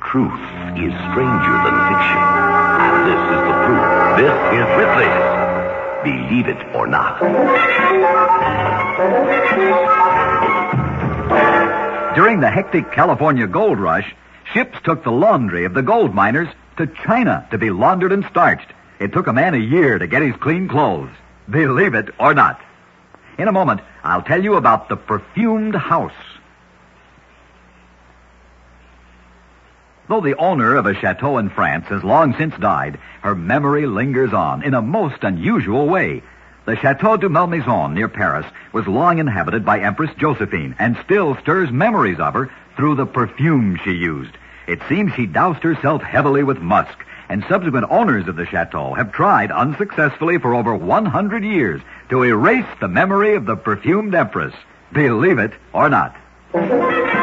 Truth is stranger than fiction. And this is the proof. This is Ripley's Believe It or Not. During the hectic California gold rush, ships took the laundry of the gold miners to China to be laundered and starched. It took a man a year to get his clean clothes. Believe it or not. In a moment, I'll tell you about the perfumed house. Though the owner of a chateau in France has long since died, her memory lingers on in a most unusual way. The Chateau de Malmaison near Paris was long inhabited by Empress Josephine and still stirs memories of her through the perfume she used. It seems she doused herself heavily with musk, and subsequent owners of the chateau have tried unsuccessfully for over 100 years to erase the memory of the perfumed empress. Believe it or not.